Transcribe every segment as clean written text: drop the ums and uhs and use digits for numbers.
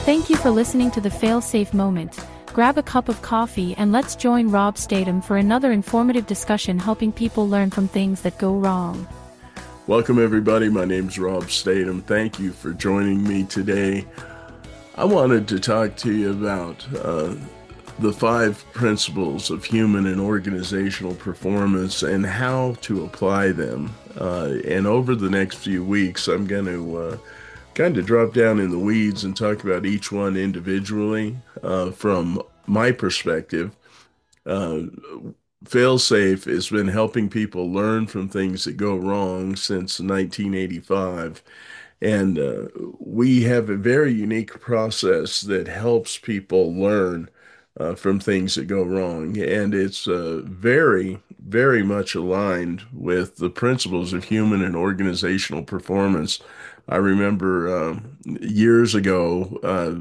Thank you for listening to the Failsafe Moment. Grab a cup of coffee and let's join Rob Statham for another informative discussion helping people learn from things that go wrong. Welcome, everybody. My name's Rob Statham. Thank you for joining me today. I wanted to talk to you about the five principles of human and organizational performance and how to apply them. And over the next few weeks, I'm going to kind of drop down in the weeds and talk about each one individually from my perspective. Uh, Failsafe has been helping people learn from things that go wrong since 1985. And we have a very unique process that helps people learn from things that go wrong. And it's very, very much aligned with the principles of human and organizational performance. I remember years ago,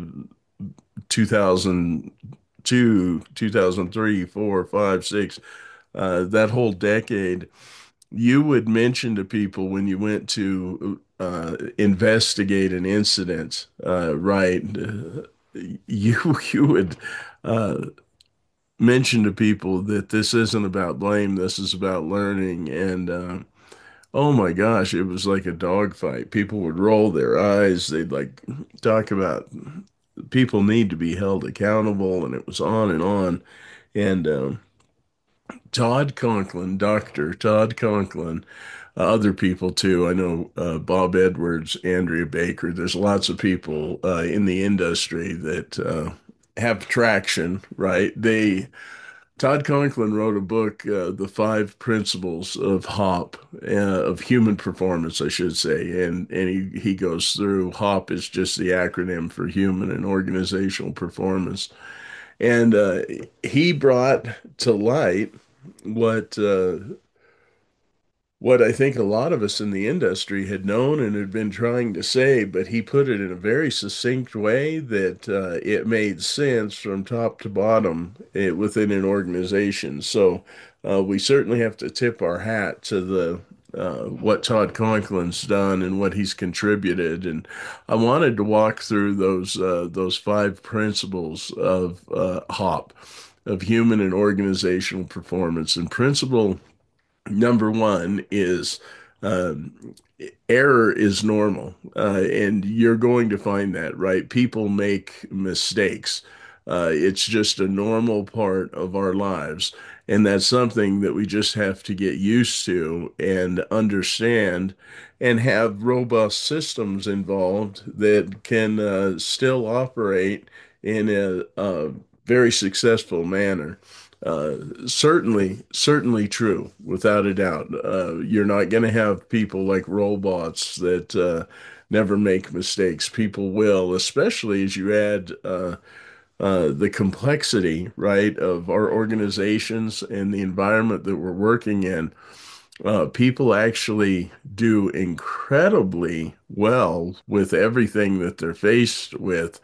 2002, 2003, 4, 5, 6, that whole decade, you would mention to people when you went to investigate an incident, right? You would uh, mention to people that this isn't about blame, this is about learning. And oh my gosh, it was like a dogfight. People would roll their eyes. They'd like talk about people need to be held accountable, and it was on and on. And Todd Conklin, Dr. Todd Conklin, other people too. I know Bob Edwards, Andrea Baker. There's lots of people in the industry that have traction, right? Todd Conklin wrote a book, The Five Principles of HOP, of Human Performance, I should say, and he goes through HOP is just the acronym for Human and Organizational Performance, and he brought to light what what I think a lot of us in the industry had known and had been trying to say, but he put it in a very succinct way that it made sense from top to bottom within an organization. So we certainly have to tip our hat to the what Todd Conklin's done and what he's contributed. And I wanted to walk through those five principles of HOP, of human and organizational performance. And principle number one is um, error is normal, and you're going to find that, right? People make mistakes. It's just a normal part of our lives, and that's something that we just have to get used to and understand, and have robust systems involved that can still operate in a very successful manner. Certainly true, without a doubt. You're not going to have people like robots that never make mistakes. People will, especially as you add the complexity, right, of our organizations and the environment that we're working in. People actually do incredibly well with everything that they're faced with.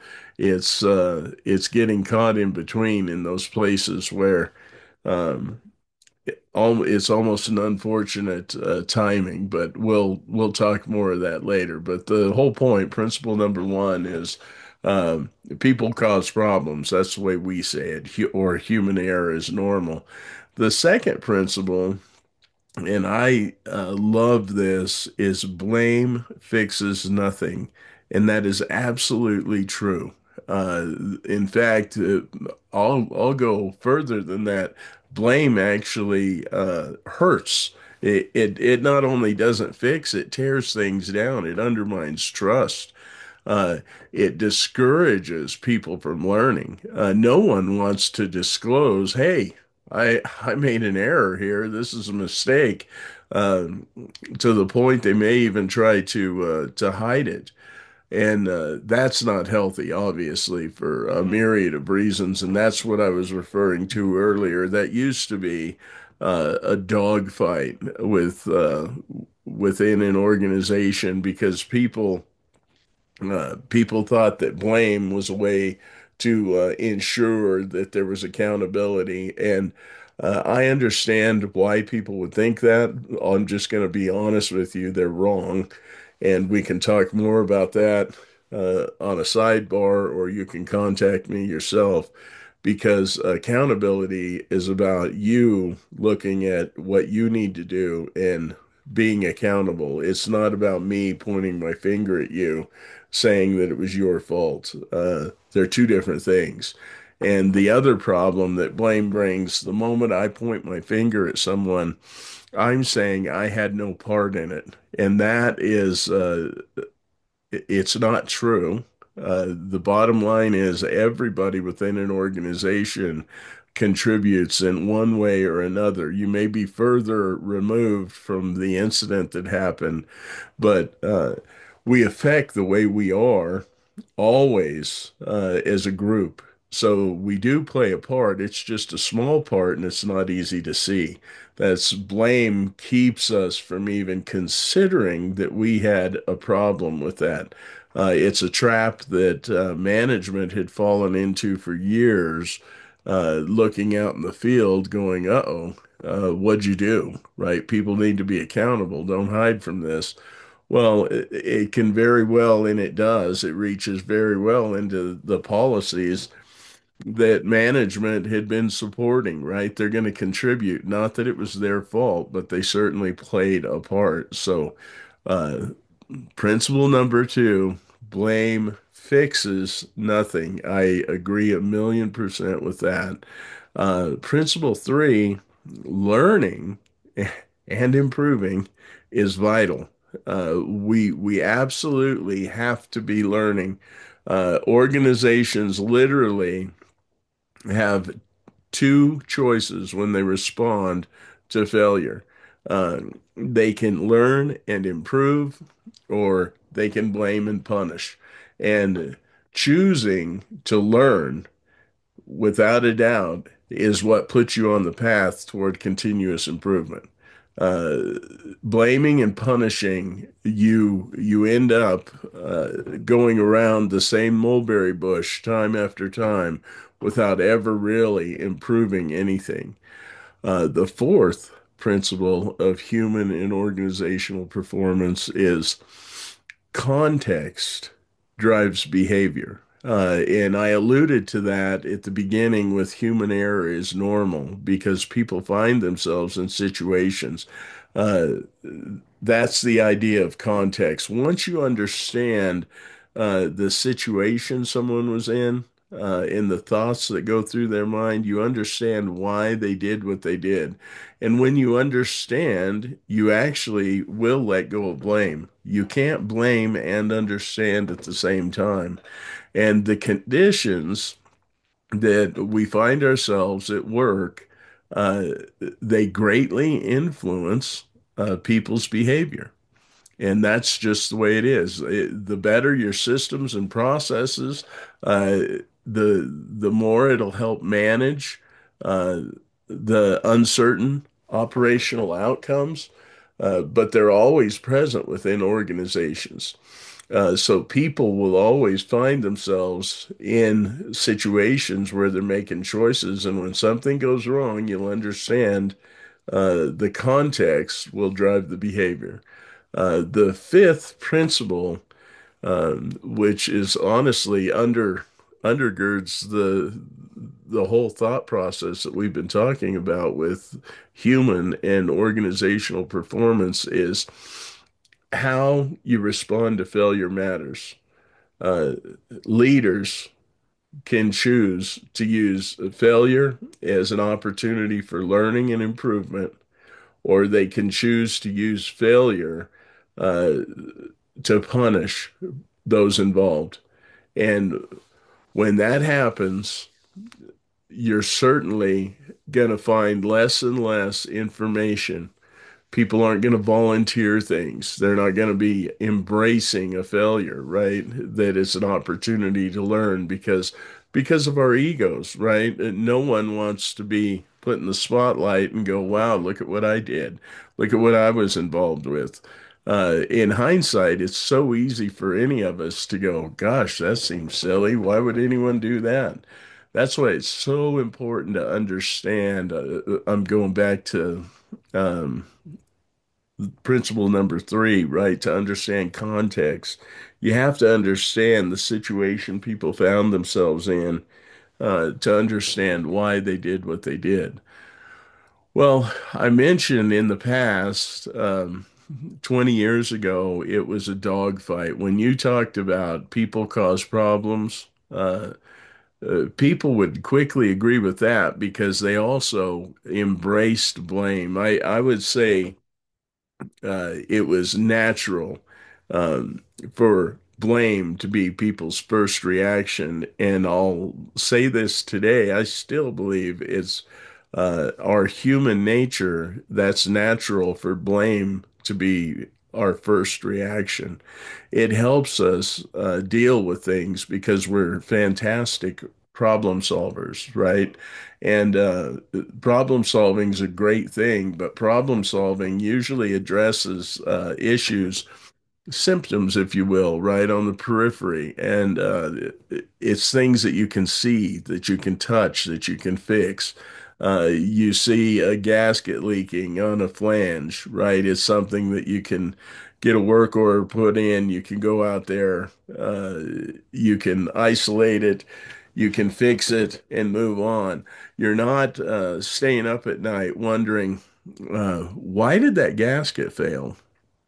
It's getting caught in between in those places where um, it's almost an unfortunate timing, but we'll talk more of that later. But the whole point, principle number one, is people cause problems. That's the way we say it, or human error is normal. The second principle, and I love this, is blame fixes nothing. And that is absolutely true. Uh, in fact, I'll go further than that. Blame actually hurts. It not only doesn't fix, it tears things down. It undermines trust. Uh, it discourages people from learning. No one wants to disclose, hey, I made an error here. This is a mistake. Um, to the point they may even try to hide it. And that's not healthy, obviously, for a myriad of reasons. And that's what I was referring to earlier. That used to be a dogfight within an organization because people thought that blame was a way to ensure that there was accountability. And I understand why people would think that. I'm just going to be honest with you, they're wrong. And we can talk more about that. on a sidebar, or you can contact me yourself, because accountability is about you looking at what you need to do and being accountable. It's not about me pointing my finger at you saying that it was your fault. They're two different things. And the other problem that blame brings, the moment I point my finger at someone, I'm saying I had no part in it. And that is it's not true. The bottom line is everybody within an organization contributes in one way or another. You may be further removed from the incident that happened, but we affect the way we are always as a group. So we do play a part. It's just a small part and it's not easy to see. That's blame keeps us from even considering that we had a problem with that. It's a trap that management had fallen into for years, looking out in the field going, uh-oh, what'd you do? Right? People need to be accountable. Don't hide from this. Well, it can very well, and it does, it reaches very well into the policies that management had been supporting, right? They're going to contribute. Not that it was their fault, but they certainly played a part. So, uh, principle number two, blame fixes nothing. I agree 1,000,000% with that. Principle three, learning and improving is vital. We absolutely have to be learning. Organizations literally have two choices when they respond to failure. They can learn and improve, or they can blame and punish. And choosing to learn, without a doubt, is what puts you on the path toward continuous improvement. Uh, Blaming and punishing, you end up going around the same mulberry bush time after time without ever really improving anything. The fourth principle of human and organizational performance is context drives behavior. And I alluded to that at the beginning with human error is normal because people find themselves in situations. Uh, that's the idea of context. Once you understand the situation someone was in the thoughts that go through their mind, you understand why they did what they did. And when you understand, you actually will let go of blame. You can't blame and understand at the same time. And the conditions that we find ourselves at work, uh, they greatly influence people's behavior. And that's just the way it is. The better your systems and processes, uh, the more it'll help manage uh, the uncertain operational outcomes. But they're always present within organizations. So people will always find themselves in situations where they're making choices, and when something goes wrong, you'll understand the context will drive the behavior. The fifth principle, which is honestly undergirds the whole thought process that we've been talking about with human and organizational performance, is how you respond to failure matters. Uh, Leaders can choose to use failure as an opportunity for learning and improvement, or they can choose to use failure uh, to punish those involved. And when that happens, you're certainly going to find less and less information. People aren't going to volunteer things. They're not going to be embracing a failure, right? That it's an opportunity to learn because of our egos, right? No one wants to be put in the spotlight and go, "Wow, look at what I did. Look at what I was involved with." In hindsight, it's so easy for any of us to go, "Gosh, that seems silly. Why would anyone do that?" That's why it's so important to understand. I'm going back to um, principle number three, right? To understand context, you have to understand the situation people found themselves in, to understand why they did what they did. Well, I mentioned in the past, 20 years ago, it was a dogfight. When you talked about people cause problems, people would quickly agree with that because they also embraced blame. I would say it was natural um, for blame to be people's first reaction. And I'll say this today, I still believe it's our human nature that's natural for blame to be our first reaction. It helps us deal with things because we're fantastic problem solvers, right? And problem solving is a great thing, but problem solving usually addresses issues, symptoms, if you will, right on the periphery. And it's things that you can see, that you can touch, that you can fix. You see a gasket leaking on a flange, right? It's something that you can get a work order put in. You can go out there, uh, you can isolate it, you can fix it and move on. You're not staying up at night wondering, why did that gasket fail?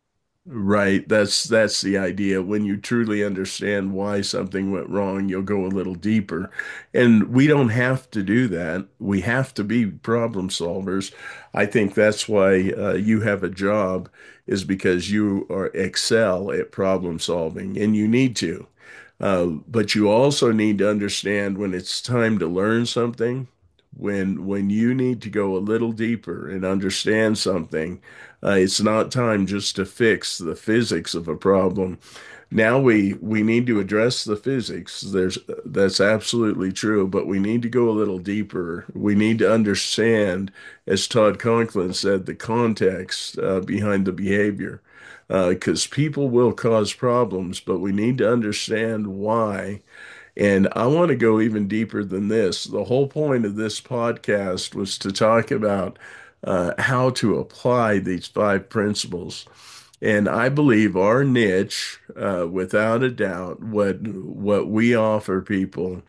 Right. That's the idea. When you truly understand why something went wrong, you'll go a little deeper. And we don't have to do that. We have to be problem solvers. I think that's why you have a job is because you are excel at problem solving, and you need to. But you also need to understand when it's time to learn something, when you need to go a little deeper and understand something. It's not time just to fix the physics of a problem. Now we need to address the physics. That's absolutely true, but we need to go a little deeper. We need to understand, as Todd Conklin said, the context behind the behavior. Because people will cause problems, but we need to understand why. And I want to go even deeper than this. The whole point of this podcast was to talk about how to apply these five principles. And I believe our niche, without a doubt, what we offer people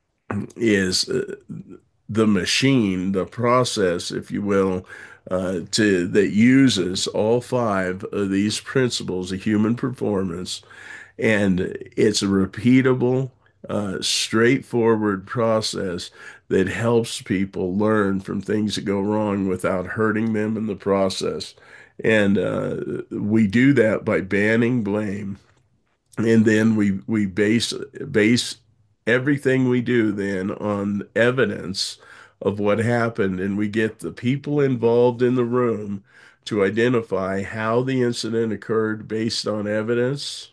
is the machine, the process, if you will, to that uses all five of these principles of human performance, and it's a repeatable, straightforward process that helps people learn from things that go wrong without hurting them in the process. And we do that by banning blame, and then we base everything we do then on evidence of what happened, and we get the people involved in the room to identify how the incident occurred based on evidence,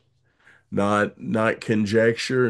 not conjecture,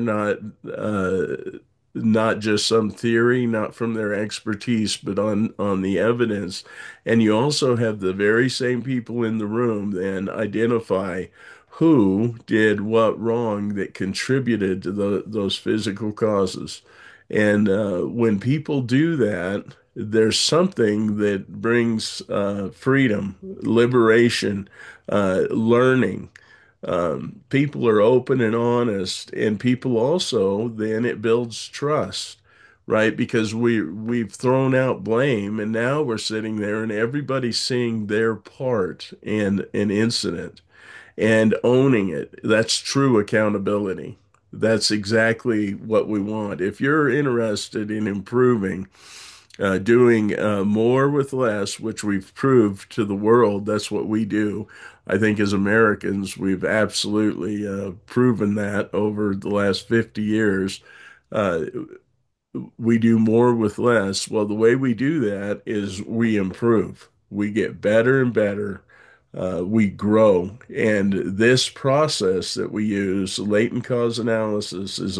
not just some theory, not from their expertise, but on the evidence. And you also have the very same people in the room then identify who did what wrong that contributed to those physical causes. And when people do that, there's something that brings freedom, liberation, learning. People are open and honest, and people also, then it builds trust, right? Because we've thrown out blame, and now we're sitting there and everybody's seeing their part in an incident and owning it. That's true accountability. That's exactly what we want. If you're interested in improving, doing more with less, which we've proved to the world, that's what we do. I think as Americans, we've absolutely proven that over the last 50 years. Uh, we do more with less. Well, the way we do that is we improve. We get better and better. We grow. And this process that we use, latent cause analysis, is a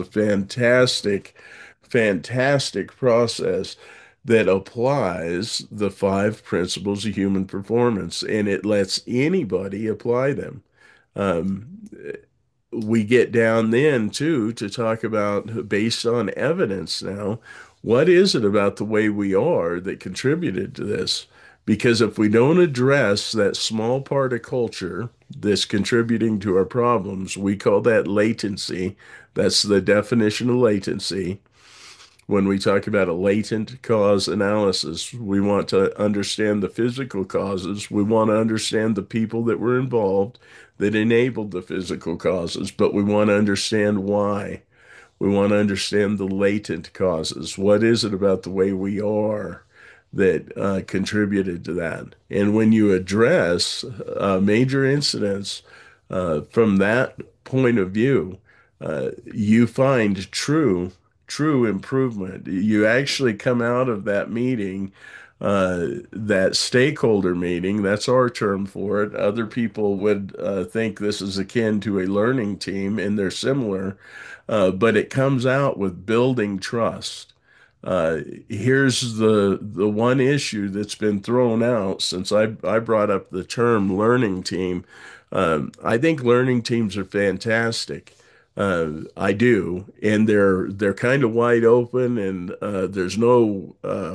fantastic process that applies the five principles of human performance, and it lets anybody apply them. Um, we get down then too to talk about, based on evidence now, what is it about the way we are that contributed to this? Because if we don't address that small part of culture that's contributing to our problems, we call that latency. That's the definition of latency. When we talk about a latent cause analysis, we want to understand the physical causes. We want to understand the people that were involved that enabled the physical causes, but we want to understand why. We want to understand the latent causes. What is it about the way we are that contributed to that? And when you address major incidents from that point of view, you find true improvement. You actually come out of that meeting, that stakeholder meeting, that's our term for it. Other people would think this is akin to a learning team, and they're similar, but it comes out with building trust. Here's the one issue that's been thrown out since I brought up the term learning team. I think learning teams are fantastic. I do, and they're kind of wide open, and there's no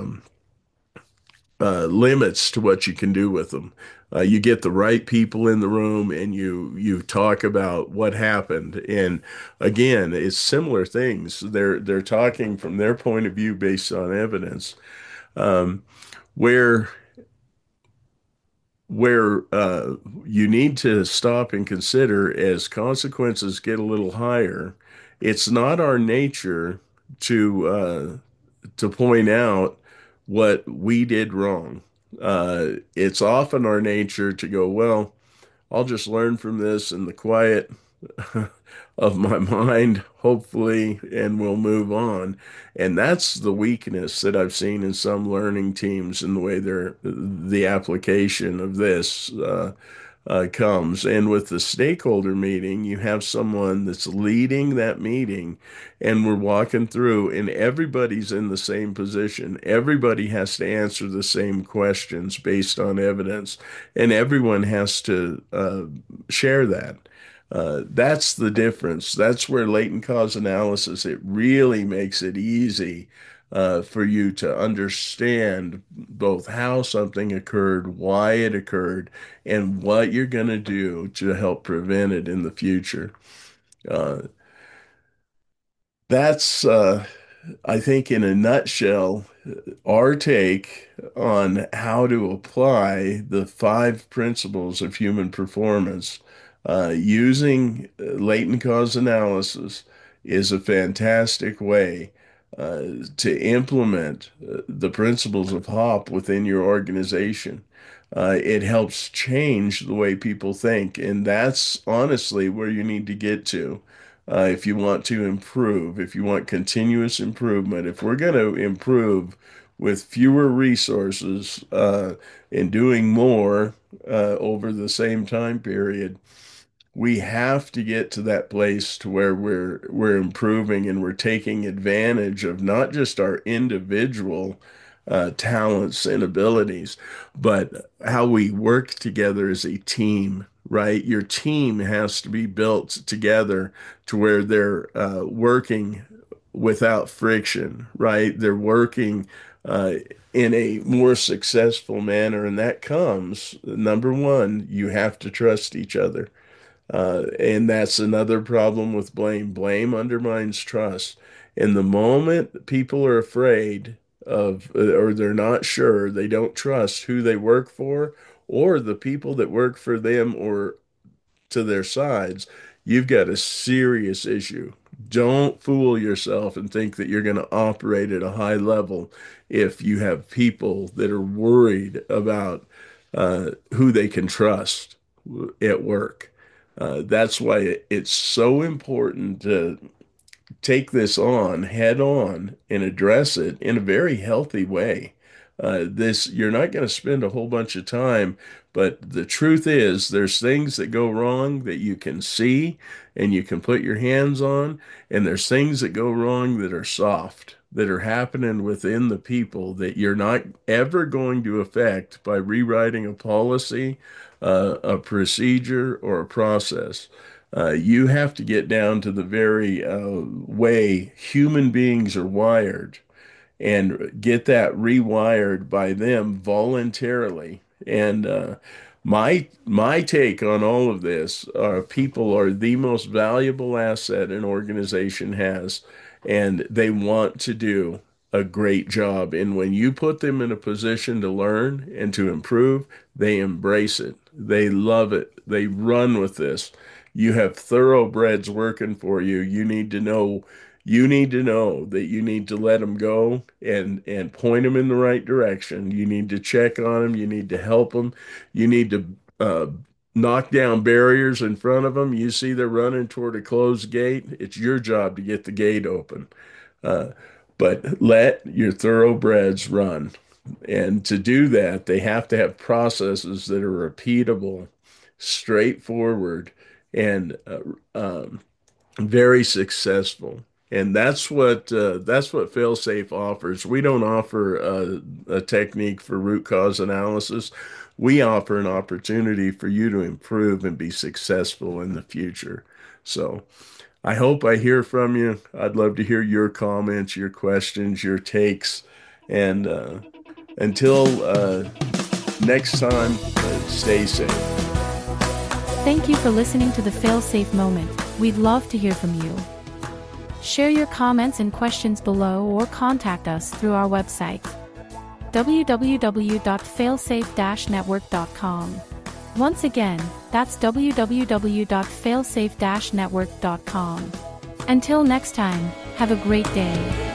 limits to what you can do with them. You get the right people in the room, and you talk about what happened. And again, it's similar things. They're talking from their point of view based on evidence. Um, where where you need to stop and consider as consequences get a little higher, it's not our nature to point out what we did wrong. It's often our nature to go, well, I'll just learn from this in the quiet of my mind, hopefully, and we'll move on. And that's the weakness that I've seen in some learning teams in the way the application of this comes. And with the stakeholder meeting, you have someone that's leading that meeting, and we're walking through, and everybody's in the same position. Everybody has to answer the same questions based on evidence, and everyone has to share that. That's the difference. That's where latent cause analysis, it really makes it easy for you to understand both how something occurred, why it occurred, and what you're going to do to help prevent it in the future. Uh, that's I think, in a nutshell, our take on how to apply the five principles of human performance using latent cause analysis is a fantastic way to implement the principles of HOP within your organization. It helps change the way people think, and that's honestly where you need to get to if you want to improve, if you want continuous improvement. If we're going to improve with fewer resources and doing more over the same time period, we have to get to that place to where we're improving and we're taking advantage of not just our individual talents and abilities, but how we work together as a team, right? Your team has to be built together to where they're working without friction, right? They're working uh, in a more successful manner, and that comes, number one, you have to trust each other. And that's another problem with blame. Blame undermines trust. And the moment people are afraid of, or they're not sure, they don't trust who they work for or the people that work for them or to their sides, you've got a serious issue. Don't fool yourself and think that you're going to operate at a high level if you have people that are worried about who they can trust at work. That's why it's so important to take this on head on and address it in a very healthy way. This, you're not going to spend a whole bunch of time, but the truth is there's things that go wrong that you can see and you can put your hands on, and there's things that go wrong that are soft, that are happening within the people that you're not ever going to affect by rewriting a policy, a procedure, or a process. You have to get down to the very way human beings are wired. and get that rewired by them voluntarily. And my take on all of this are people are the most valuable asset an organization has, and they want to do a great job. And when you put them in a position to learn and to improve, they embrace it. They love it. They run with this. You have thoroughbreds working for you. You need to know that you need to let them go and point them in the right direction. You need to check on them. You need to help them. You need to knock down barriers in front of them. You see they're running toward a closed gate. It's your job to get the gate open. Uh, but let your thoroughbreds run. And to do that, they have to have processes that are repeatable, straightforward, and very successful. And that's what Failsafe offers. We don't offer a technique for root cause analysis. We offer an opportunity for you to improve and be successful in the future. So I hope I hear from you. I'd love to hear your comments, your questions, your takes. And until next time, stay safe. Thank you for listening to the Failsafe Moment. We'd love to hear from you. Share your comments and questions below or contact us through our website, www.failsafe-network.com. Once again, that's www.failsafe-network.com. Until next time, have a great day.